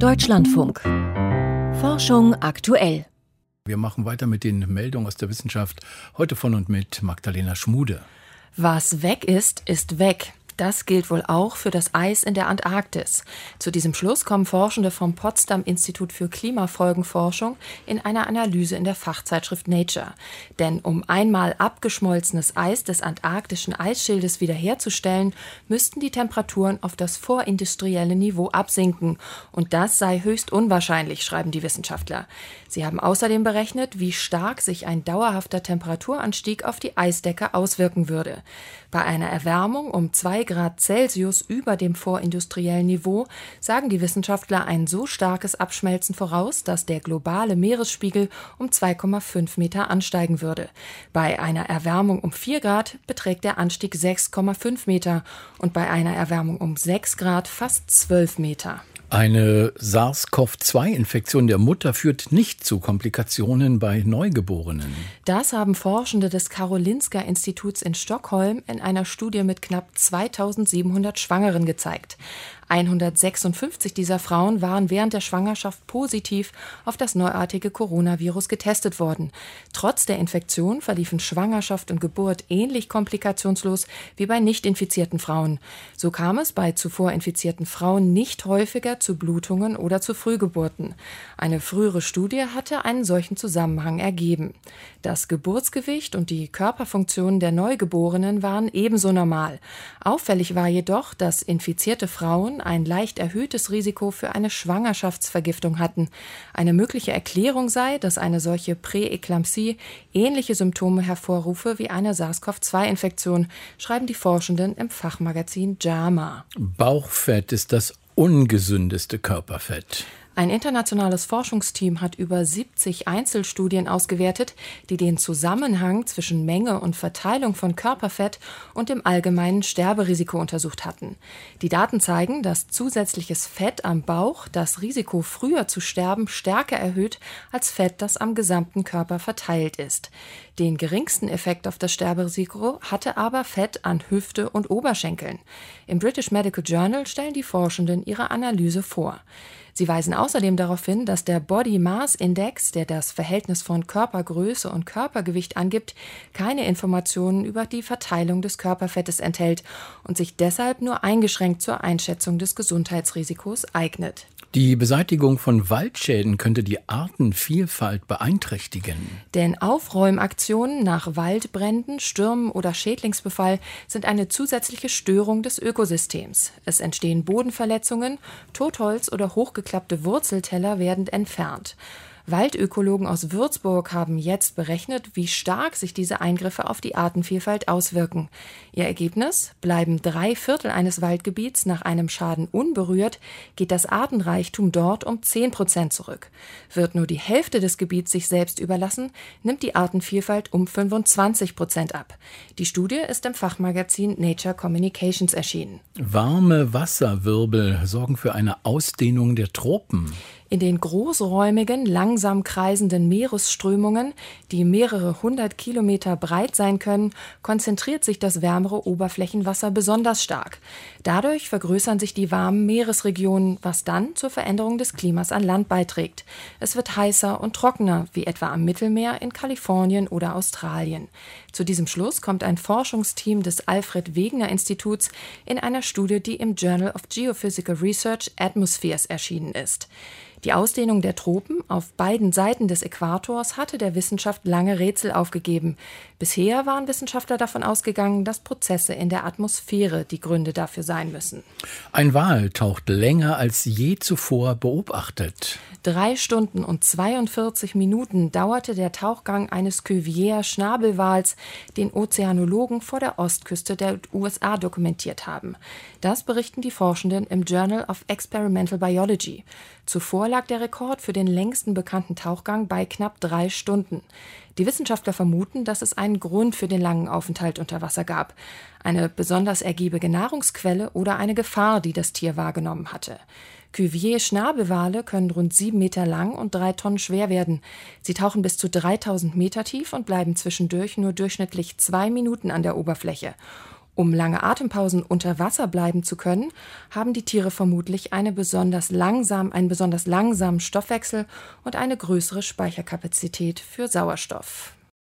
Deutschlandfunk. Forschung aktuell. Wir machen weiter mit den Meldungen aus der Wissenschaft. Heute von und mit Magdalena Schmude. Was weg ist, ist weg. Das gilt wohl auch für das Eis in der Antarktis. Zu diesem Schluss kommen Forschende vom Potsdam-Institut für Klimafolgenforschung in einer Analyse in der Fachzeitschrift Nature. Denn um einmal abgeschmolzenes Eis des antarktischen Eisschildes wiederherzustellen, müssten die Temperaturen auf das vorindustrielle Niveau absinken. Und das sei höchst unwahrscheinlich, schreiben die Wissenschaftler. Sie haben außerdem berechnet, wie stark sich ein dauerhafter Temperaturanstieg auf die Eisdecke auswirken würde. Bei einer Erwärmung um 2 Grad Celsius über dem vorindustriellen Niveau sagen die Wissenschaftler ein so starkes Abschmelzen voraus, dass der globale Meeresspiegel um 2,5 Meter ansteigen würde. Bei einer Erwärmung um 4 Grad beträgt der Anstieg 6,5 Meter und bei einer Erwärmung um 6 Grad fast 12 Meter. Eine SARS-CoV-2-Infektion der Mutter führt nicht zu Komplikationen bei Neugeborenen. Das haben Forschende des Karolinska-Instituts in Stockholm in einer Studie mit knapp 2700 Schwangeren gezeigt. 156 dieser Frauen waren während der Schwangerschaft positiv auf das neuartige Coronavirus getestet worden. Trotz der Infektion verliefen Schwangerschaft und Geburt ähnlich komplikationslos wie bei nicht infizierten Frauen. So kam es bei zuvor infizierten Frauen nicht häufiger zu Blutungen oder zu Frühgeburten. Eine frühere Studie hatte einen solchen Zusammenhang ergeben. Das Geburtsgewicht und die Körperfunktionen der Neugeborenen waren ebenso normal. Auffällig war jedoch, dass infizierte Frauen ein leicht erhöhtes Risiko für eine Schwangerschaftsvergiftung hatten. Eine mögliche Erklärung sei, dass eine solche Präeklampsie ähnliche Symptome hervorrufe wie eine SARS-CoV-2-Infektion, schreiben die Forschenden im Fachmagazin JAMA. Bauchfett ist das ungesündeste Körperfett. Ein internationales Forschungsteam hat über 70 Einzelstudien ausgewertet, die den Zusammenhang zwischen Menge und Verteilung von Körperfett und dem allgemeinen Sterberisiko untersucht hatten. Die Daten zeigen, dass zusätzliches Fett am Bauch das Risiko, früher zu sterben, stärker erhöht als Fett, das am gesamten Körper verteilt ist. Den geringsten Effekt auf das Sterberisiko hatte aber Fett an Hüfte und Oberschenkeln. Im British Medical Journal stellen die Forschenden ihre Analyse vor. Sie weisen außerdem darauf hin, dass der Body Mass Index, der das Verhältnis von Körpergröße und Körpergewicht angibt, keine Informationen über die Verteilung des Körperfettes enthält und sich deshalb nur eingeschränkt zur Einschätzung des Gesundheitsrisikos eignet. Die Beseitigung von Waldschäden könnte die Artenvielfalt beeinträchtigen. Denn Aufräumaktionen nach Waldbränden, Stürmen oder Schädlingsbefall sind eine zusätzliche Störung des Ökosystems. Es entstehen Bodenverletzungen, Totholz oder hochgeklappte Wurzelteller werden entfernt. Waldökologen aus Würzburg haben jetzt berechnet, wie stark sich diese Eingriffe auf die Artenvielfalt auswirken. Ihr Ergebnis: Bleiben 3/4 eines Waldgebiets nach einem Schaden unberührt, geht das Artenreichtum dort um 10% zurück. Wird nur die Hälfte des Gebiets sich selbst überlassen, nimmt die Artenvielfalt um 25% ab. Die Studie ist im Fachmagazin Nature Communications erschienen. Warme Wasserwirbel sorgen für eine Ausdehnung der Tropen. In den großräumigen, langsam kreisenden Meeresströmungen, die mehrere 100 Kilometer breit sein können, konzentriert sich das wärmere Oberflächenwasser besonders stark. Dadurch vergrößern sich die warmen Meeresregionen, was dann zur Veränderung des Klimas an Land beiträgt. Es wird heißer und trockener, wie etwa am Mittelmeer, in Kalifornien oder Australien. Zu diesem Schluss kommt ein Forschungsteam des Alfred-Wegener-Instituts in einer Studie, die im Journal of Geophysical Research Atmospheres erschienen ist. Die Ausdehnung der Tropen auf beiden Seiten des Äquators hatte der Wissenschaft lange Rätsel aufgegeben. Bisher waren Wissenschaftler davon ausgegangen, dass Prozesse in der Atmosphäre die Gründe dafür sein müssen. Ein Wal taucht länger als je zuvor beobachtet. 3 Stunden und 42 Minuten dauerte der Tauchgang eines Cuvier-Schnabelwals, den Ozeanologen vor der Ostküste der USA dokumentiert haben. Das berichten die Forschenden im Journal of Experimental Biology. Zuvor lag der Rekord für den längsten bekannten Tauchgang bei knapp 3 Stunden. Die Wissenschaftler vermuten, dass es einen Grund für den langen Aufenthalt unter Wasser gab. Eine besonders ergiebige Nahrungsquelle oder eine Gefahr, die das Tier wahrgenommen hatte. Cuvier-Schnabelwale können rund 7 Meter lang und 3 Tonnen schwer werden. Sie tauchen bis zu 3000 Meter tief und bleiben zwischendurch nur durchschnittlich 2 Minuten an der Oberfläche. Um lange Atempausen unter Wasser bleiben zu können, haben die Tiere vermutlich einen besonders langsamen Stoffwechsel und eine größere Speicherkapazität für Sauerstoff.